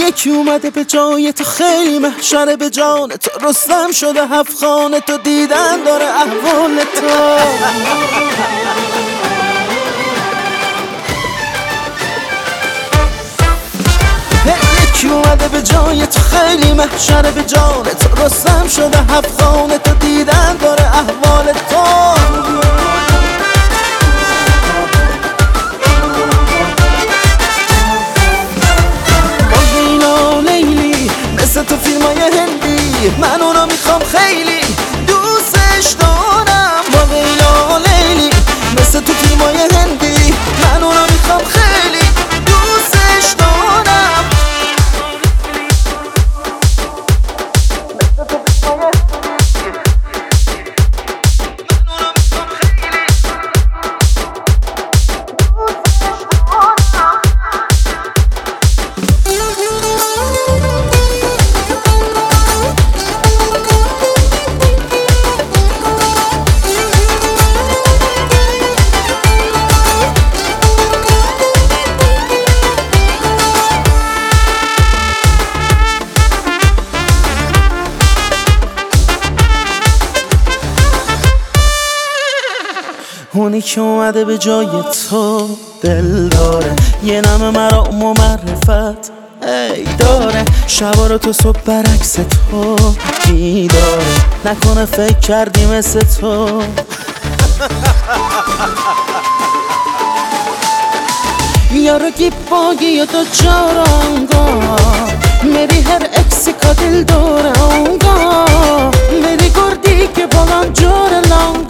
یکی اومده به جای تو خیلی محشره به جان تو رستم شده 7 خانه تو دیدن داره احوال تو یکی اومده به جای تو خیلی محشره به جان تو رستم شده 7 خانه تو دیدن داره احوال تو تو فیلمای هندی من اونو میخوام خیلی دوستش دارم با لیلا لیلی مثل تو فیلمای هندی من اونو میخوام خیلی دوستش دارم اونی که اومده به جای تو دل داره یه نم مرام و معرفت ای داره شبا رو تو صبح برعکس تو بیداره نکنه فکر کردی مثل تو یارو گیباگی یا تو جارانگا میری هر اکسی که دل داره آنگا میری گردی که بالان جور لانگا